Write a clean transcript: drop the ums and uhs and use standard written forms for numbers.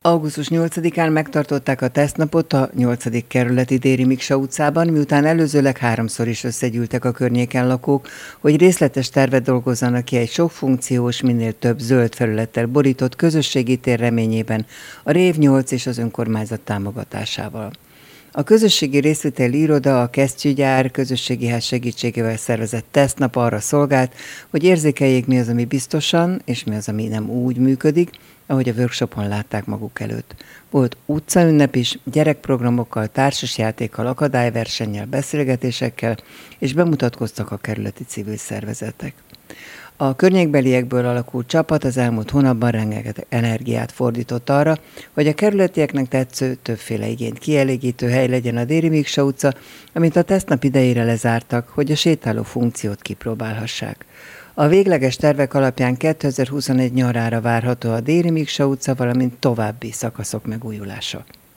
Augusztus 8-án megtartották a tesztnapot a 8. kerületi Déri Miksa utcában, miután előzőleg 3-szor is összegyűltek a környéken lakók, hogy részletes tervet dolgozzanak ki egy sokfunkciós, minél több zöld felülettel borított közösségi tér reményében a Rév 8 és az önkormányzat támogatásával. A közösségi részvételi iroda a Kesztyűgyár közösségi ház segítségével szervezett tesztnap arra szolgált, hogy érzékeljék, mi az, ami biztosan, és mi az, ami nem úgy működik, ahogy a workshopon látták maguk előtt. Volt utcaünnep is, gyerekprogramokkal, társasjátékkal, akadályversennyel, beszélgetésekkel, és bemutatkoztak a kerületi civil szervezetek. A környékbeliekből alakult csapat az elmúlt hónapban rengeteg energiát fordított arra, hogy a kerületieknek tetsző, többféle igényt kielégítő hely legyen a Déri Miksa utca, amit a tesztnap idejére lezártak, hogy a sétáló funkciót kipróbálhassák. A végleges tervek alapján 2021 nyarára várható a Déri Miksa utca, valamint további szakaszok megújulása.